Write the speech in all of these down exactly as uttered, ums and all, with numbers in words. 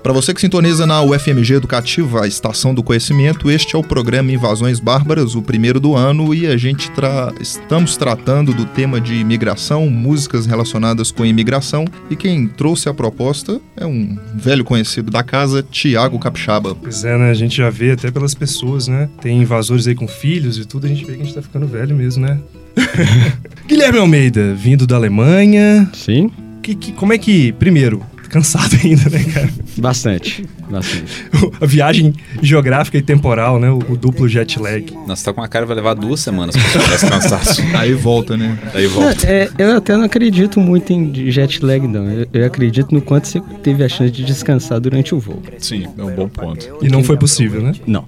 Para você que sintoniza na U F M G Educativa, a Estação do Conhecimento, este é o programa Invasões Bárbaras, o primeiro do ano, e a gente tra... estamos tratando do tema de imigração, músicas relacionadas com imigração, e quem trouxe a proposta é um velho conhecido da casa, Thiago Capixaba. Pois é, né? A gente já vê até pelas pessoas, né? Tem invasores aí com filhos e tudo, a gente vê que a gente tá ficando velho mesmo, né? Guilherme Almeida, vindo da Alemanha. Sim. Que, que, como é que, primeiro, cansado ainda, né, cara? Bastante, bastante. A viagem geográfica e temporal, né? O, o duplo jet lag. Nossa, tá com uma cara, vai levar duas semanas pra superar esse cansaço. Aí volta, né? Aí volta. É, eu até não acredito muito em jet lag, não. Eu, eu acredito no quanto você teve a chance de descansar durante o voo. Sim, é um bom ponto. E não foi possível, né? Não.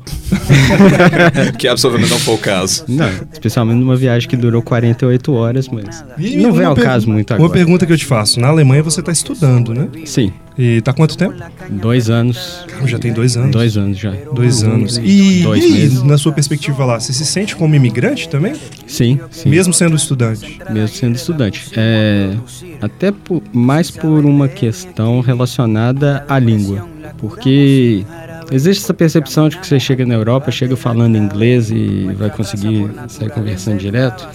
Que absolutamente não foi o caso. Não, especialmente numa viagem que durou quarenta e oito horas, mas E não vem ao per- caso muito agora. Uma pergunta que eu te faço. Na Alemanha você tá estudando, né? Sim, E tá quanto tempo? dois anos. Já tem dois anos. Dois anos já. Dois anos. E, Dois e aí, meses. na sua perspectiva lá, você se sente como imigrante também? Sim, sim. Mesmo sendo estudante? Mesmo sendo estudante. É, até por, mais por uma questão relacionada à língua. Porque existe essa percepção de que você chega na Europa, chega falando inglês e vai conseguir sair conversando direto.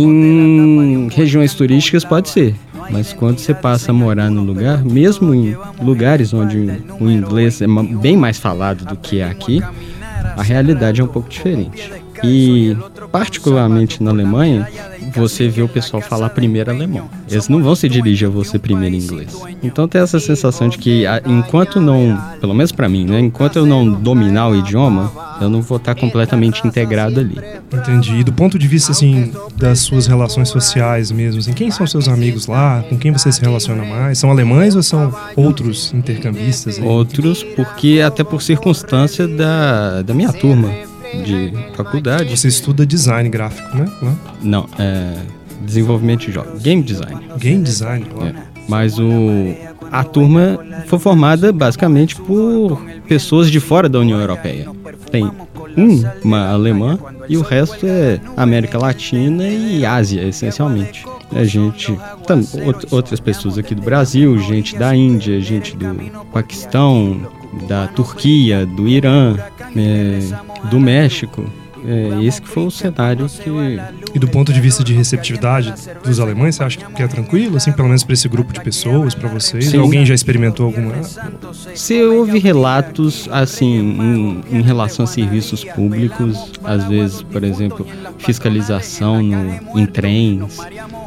Em regiões turísticas pode ser. Mas quando você passa a morar no lugar, mesmo em lugares onde o inglês é ma- bem mais falado do que é aqui, a realidade é um pouco diferente. E, particularmente na Alemanha, você vê o pessoal falar primeiro alemão. Eles não vão se dirigir a você primeiro em inglês. Então tem essa sensação de que, a- enquanto não, pelo menos pra mim, né, enquanto eu não dominar o idioma, eu não vou estar completamente integrado ali. Entendi. E do ponto de vista, assim, das suas relações sociais mesmo, assim, quem são seus amigos lá? Com quem você se relaciona mais? São alemães ou são outros intercambistas? Aí? Outros, porque até por circunstância da, da minha turma de faculdade. Você estuda design gráfico, né? Lá? Não, é desenvolvimento de jogos, game design. Game design, lá. É. Mas o, a turma foi formada basicamente por pessoas de fora da União Europeia. Tem um, uma alemã, e o resto é América Latina e Ásia, essencialmente. A gente, tam, out- outras pessoas aqui do Brasil, gente da Índia, gente do Paquistão, da Turquia, do Irã, é, do México. É, esse que foi o cenário que... E do ponto de vista de receptividade dos alemães, você acha que é tranquilo, assim, pelo menos para esse grupo de pessoas, para vocês? Sim. Alguém já experimentou alguma? Você ouve relatos, assim, em, em relação a serviços públicos, às vezes, por exemplo, fiscalização no, em trens,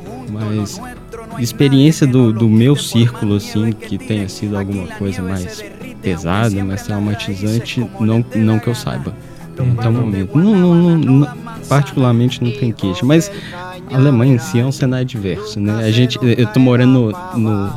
mas experiência do, do meu círculo, assim, que tenha sido alguma coisa mais pesada, mais traumatizante, não, não que eu saiba. Até o momento. Não, não, não, não, particularmente não tem queixa, mas a Alemanha em si é um cenário diverso, né? A gente, eu tô morando no, no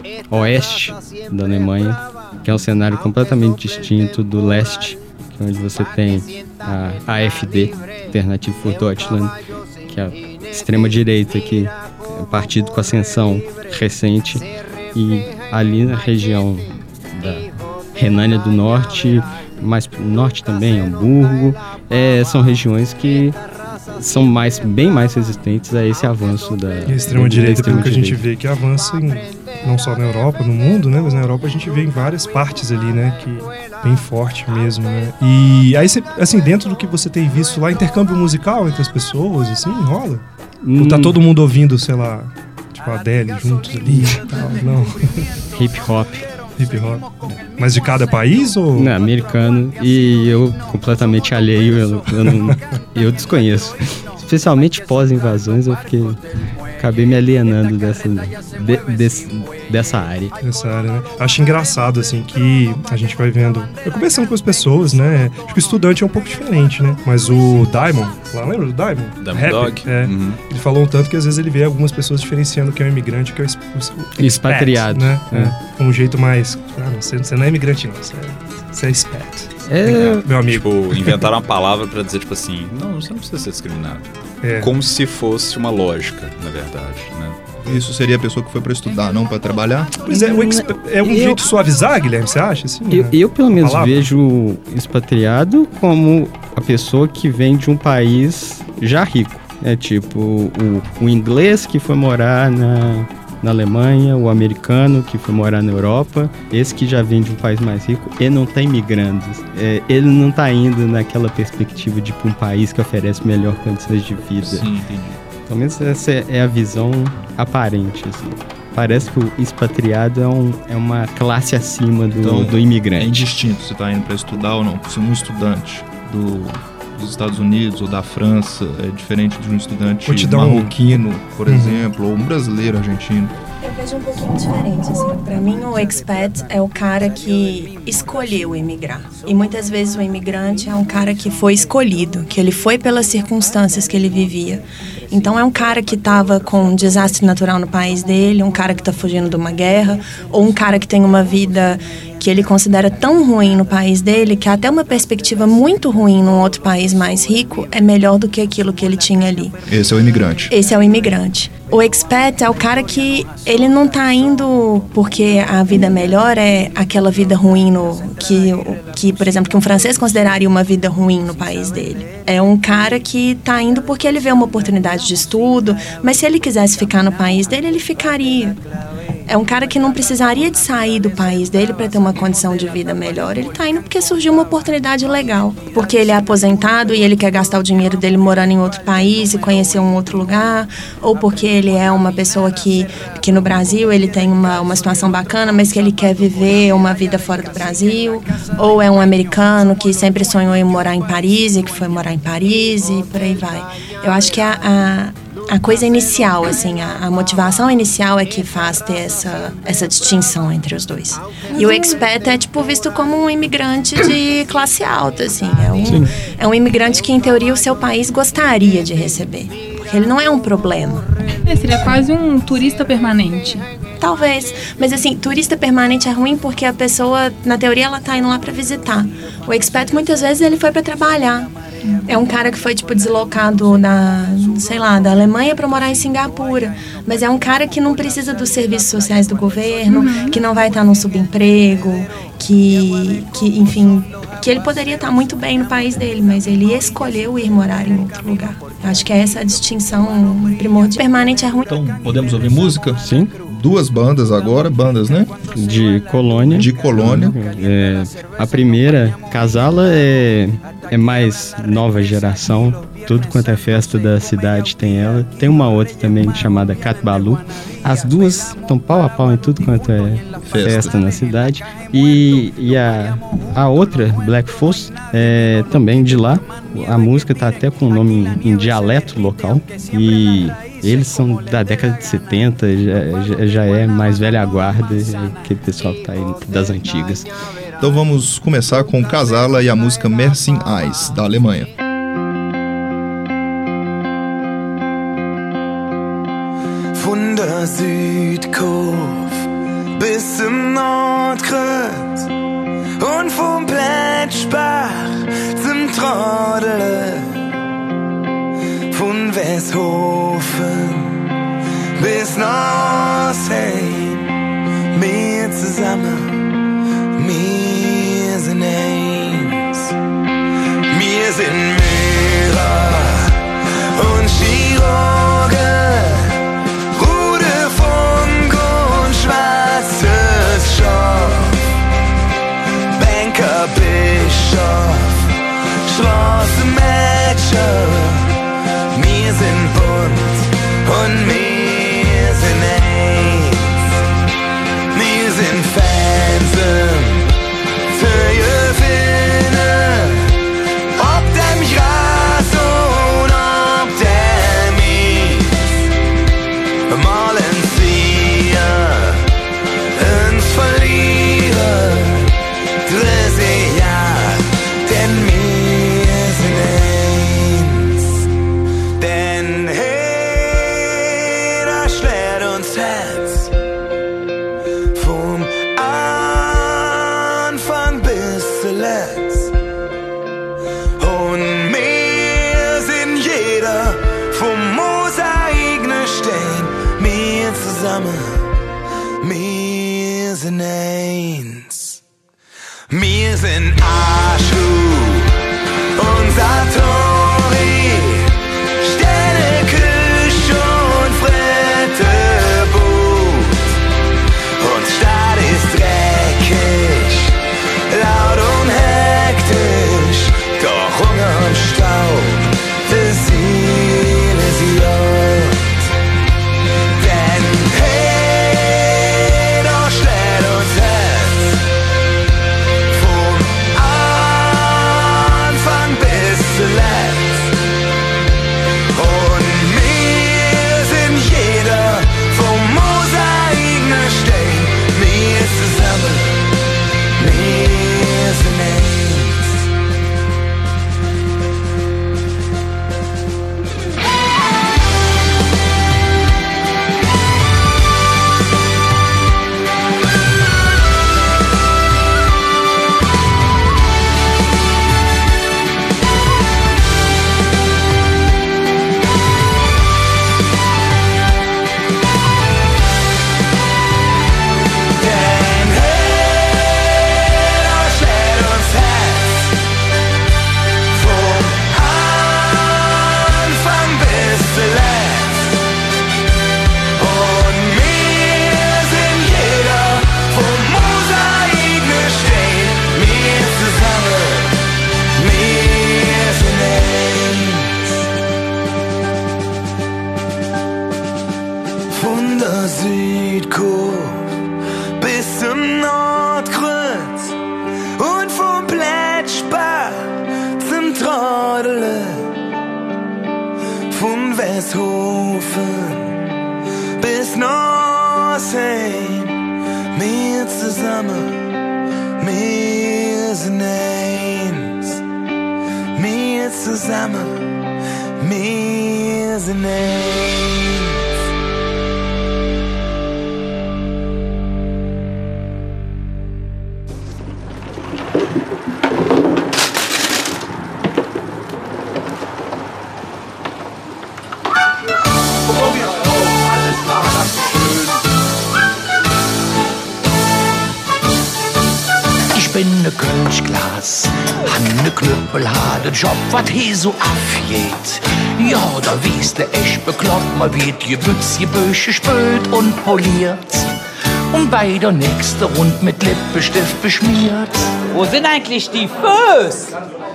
oeste da Alemanha, que é um cenário completamente distinto do leste, que é onde você tem a A F D, Alternative für Deutschland, que é a extrema-direita, que é um partido com ascensão recente, e ali na região da Renânia do Norte, mais pro norte também, Hamburgo, é, são regiões que são mais, bem mais resistentes a esse avanço da E a extrema-direita, pelo que a gente extrema-direita. vê, que avança em, não só na Europa, no mundo, né? Mas na Europa a gente vê em várias partes ali, né? Que bem forte mesmo, né? E aí, você, assim, dentro do que você tem visto lá, intercâmbio musical entre as pessoas, assim, rola? Hum, Ou tá todo mundo ouvindo, sei lá, tipo a Adele juntos ali e tal? Não. hip hop, Hip hop. Mas de cada país ou... né, americano, e eu completamente alheio, eu, eu, não, eu desconheço. Especialmente pós-invasões, eu fiquei, acabei me alienando dessa, de, desse, dessa área. Nessa área, né? Acho engraçado, assim, que a gente vai vendo... Eu conversando com as pessoas, né? Acho que o estudante é um pouco diferente, né? Mas o Diamond, lá, lembra do Diamond? Diamond Rapper, Dog. É. Uhum. Ele falou um tanto que às vezes ele vê algumas pessoas diferenciando o que é um imigrante e o que é o es- o expat, Expatriado. né? É. É. Com um jeito mais... Ah, não, você, você não é imigrante, não. Você é, você é expat. É, Meu amigo. Tipo, inventaram uma palavra pra dizer, tipo assim, não, você não precisa ser discriminado. É. Como se fosse uma lógica, na verdade, né? Isso seria a pessoa que foi pra estudar, não pra trabalhar? Pois é, o exp- é um Eu- jeito de suavizar, Guilherme, você acha? Assim, eu, né? eu pelo menos Palavra. vejo o expatriado como a pessoa que vem de um país já rico. É tipo o, o inglês que foi morar na na Alemanha, o americano que foi morar na Europa, esse que já vem de um país mais rico, ele não está imigrando. É, ele não está indo naquela perspectiva de um país que oferece melhor condições de vida. Sim, entendi. Pelo menos essa é a visão aparente, assim. Parece que o expatriado é, um, é uma classe acima do, então, do imigrante. É indistinto se está indo para estudar ou não. Se um estudante do, dos Estados Unidos ou da França é diferente de um estudante marroquino, por uhum. exemplo, ou um brasileiro argentino. Eu vejo um pouquinho diferente, assim. Pra mim, o expat é o cara que escolheu emigrar. E muitas vezes o imigrante é um cara que foi escolhido, que ele foi pelas circunstâncias que ele vivia. Então é um cara que estava com um desastre natural no país dele, um cara que está fugindo de uma guerra, ou um cara que tem uma vida que ele considera tão ruim no país dele que até uma perspectiva muito ruim num outro país mais rico é melhor do que aquilo que ele tinha ali. Esse é o imigrante. Esse é o imigrante. O expat é o cara que ele não tá indo porque a vida melhor é aquela vida ruim no, que, que, por exemplo, que um francês consideraria uma vida ruim no país dele. É um cara que tá indo porque ele vê uma oportunidade de estudo, mas se ele quisesse ficar no país dele, ele ficaria. É um cara que não precisaria de sair do país dele para ter uma condição de vida melhor. Ele tá indo porque surgiu uma oportunidade legal. Porque ele é aposentado e ele quer gastar o dinheiro dele morando em outro país e conhecer um outro lugar. Ou porque ele é uma pessoa que, que no Brasil ele tem uma, uma situação bacana, mas que ele quer viver uma vida fora do Brasil. Ou é um americano que sempre sonhou em morar em Paris e que foi morar em Paris e por aí vai. Eu acho que a... a A coisa inicial, assim, a, a motivação inicial é que faz ter essa, essa distinção entre os dois. E o expat é, tipo, visto como um imigrante de classe alta, assim. É um, é um imigrante que, em teoria, o seu país gostaria de receber. Porque ele não é um problema. É, seria quase um turista permanente. Talvez. Mas, assim, turista permanente é ruim porque a pessoa, na teoria, ela tá indo lá pra visitar. O expat, muitas vezes, ele foi pra trabalhar. É um cara que foi, tipo, deslocado da, sei lá, da Alemanha para morar em Singapura. Mas é um cara que não precisa dos serviços sociais do governo, uhum. que não vai estar num subemprego, que, que, enfim, que ele poderia estar muito bem no país dele, mas ele escolheu ir morar em outro lugar. Eu acho que é essa a distinção primordial. Permanente é ruim. Então, podemos ouvir música? Sim. Duas bandas agora, bandas, né? De Colônia. De Colônia. É, a primeira, Casala, é, é mais nova geração. Tudo quanto é festa da cidade tem ela. Tem uma outra também chamada Catbalu. As duas estão pau a pau em tudo quanto é festa, festa na cidade. E, e a, a outra, Black Foss, é também de lá. A música tá até com o nome em, em dialeto local. E eles são da década de setenta, já, já, já é mais velha guarda, é aquele pessoal que tá aí das antigas. Então vamos começar com Casala e a música Mersin Eyes, da Alemanha. Von der Südkurve bis zum Nordkreuz und vom Plätschbach zum Trodele, von Westhofen bis nach Ostheim, wir zusammen, wir sind eins. Wir sind Mira und Chirurgen, schwarzes Schaf, Banker, Bischof, Straßenmädchen. Wir sind bunt und wir sind eins. Wir sind Fans für ihr Filme, ob dem Gras und ob dem Mies. Malen sie uns verlieren, dritte Jahr, denn wir sind eins. Denn hey, da schlägt uns Herz vom Anfang bis zuletzt. Und wir sind jeder vom Mosaik ne Stein, wir zusammen. Wir sind eins. Wir sind Aschu und Satori, Sterne, Küche und Frittebuch. Südkurve bis zum Nordkreuz und vom Plätschbach zum Trodele, von Westhofen bis Norsheim, wir zusammen, wir sind eins, wir zusammen, wir sind eins. Ich bin ne Kölschglas, han ne knüppelharte Job, wat he so afgeht. Ja, da wies der echt bekloppt, mal wird gebützt, gebüsche spült und poliert. Und bei der nächste Rund mit Lippenstift beschmiert. Wo sind eigentlich die Föß?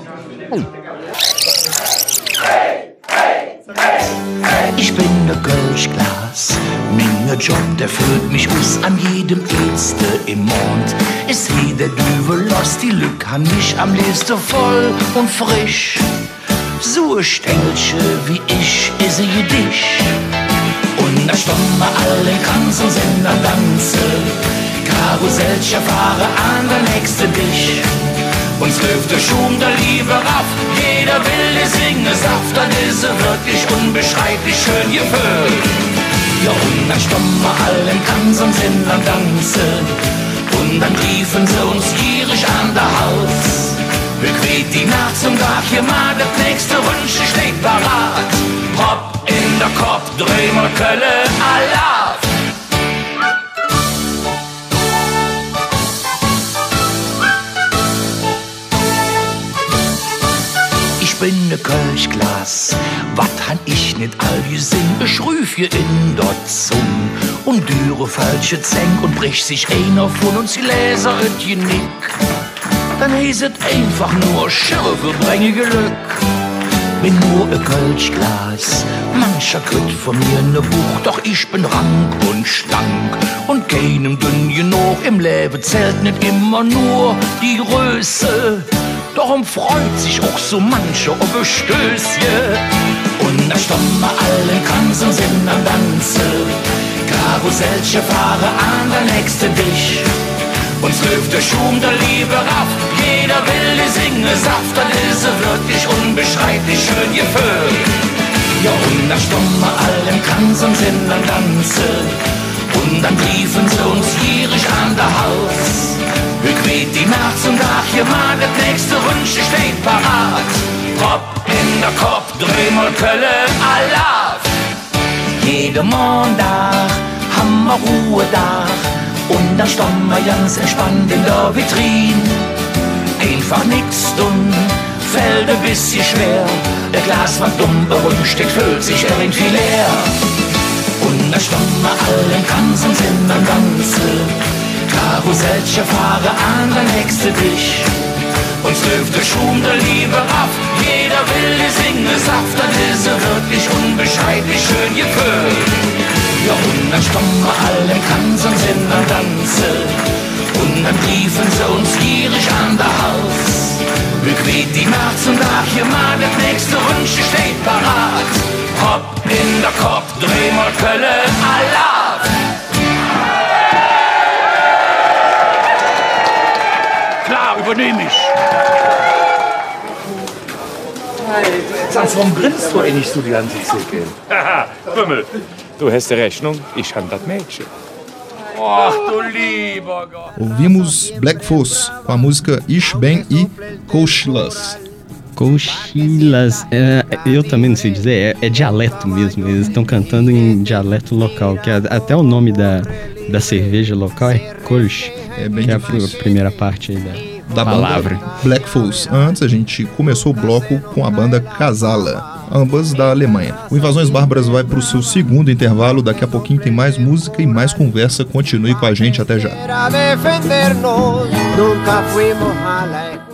Ich bin ne Kölschglas, mein Job, der führt mich aus an jedem Ätzte im Mond. Es he der Düvel los, die Lück han mich am liebsten voll und frisch. So ein Stängelche wie ich, is sie dich. Und da stommen alle ganzen Sender Danze. Karussellchen fahre an der nächste dich. Uns läuft der Schum der Liebe raff, jeder will es singen, Saft, dann ist er wirklich unbeschreiblich schön gefüllt. Ja, und dann stommen allen ganzen Sendern tanzen, und dann riefen sie uns gierig an der Hals. Bequet die Nacht zum Tag, hier mal das nächste Wünsche steht parat. Hopp in der Kopf, dreh mal Kölle, Allah! Ich bin ne Kölschglas, wat han ich nicht all gesinn, ich rüf hier in dort zum und dürre falsche Zeng und brich sich einer von uns Gläser und Genick. Dann heißt einfach nur Schürfe bringe Glück. Bin nur e Kölschglas, mancher kriegt von mir ne Buch, doch ich bin rank und schlank und keinem dünn genug. Im Leben zählt nicht immer nur die Größe. Darum freut sich auch so manche ob ein Stößchen. Und da stommen allen ganzen Sinn am Danze. Karussellchen fahre an der nächste dich. Uns läuft der Schum der Liebe raff, jeder will die singe Saft, dann ist er wirklich unbeschreiblich schön gefüllt. Ja, und da stommen allen ganzen Sinn am Danze. Und dann riefen sie uns gierig an der Hals. Bequet die Nacht zum Tag, hier mal das nächste Wünsche steht parat. Hopp in der Kopf, dreh mal Kölle, Allah! Jeden Montag haben wir Ruhe da. Und dann standen wir ganz entspannt in der Vitrine. Einfach nix tun, fällt ein bisschen schwer. Der Glas war dumm berüchtigt, füllt sich irgendwie leer. Und dann standen wir allen ganzen Sinn am Ganze. Karussellchen fahre an der nächste dich. Uns läuft der Schum der Liebe raff, jeder will die singe Saft, dann ist er wirklich unbeschreiblich schön gefüllt. Ja, und dann stommen wir allen ganzen Sinn am Tanze. Und dann riefen sie uns gierig an der Hals. Bequet die Nacht zum Tag, hier mal das nächste Wünsche steht parat. Hopp in der Kopf, dreh mal Kölle, Allah! Klar, übernehme ich. Sag, warum grinst du eigentlich so die ganze Zeit? Haha, Bümmel, du hast die Rechnung, ich han das Mädchen. Ach du lieber Gott. Ouvimos Black Foes com a música Ich Ben e Cochilas. Cochilas, é, eu também não sei dizer, é, é dialeto mesmo, eles estão cantando em dialeto local, que é, até o nome da, da cerveja local é Kolsch, É bem que é difícil. a primeira parte aí da, Da palavra. banda Black Foes. Antes a gente começou o bloco com a banda Casala, ambas da Alemanha. O Invasões Bárbaras vai para o seu segundo intervalo, daqui a pouquinho tem mais música e mais conversa. Continue com a gente, até já. Era defendernos, nunca fuimos a la escuela.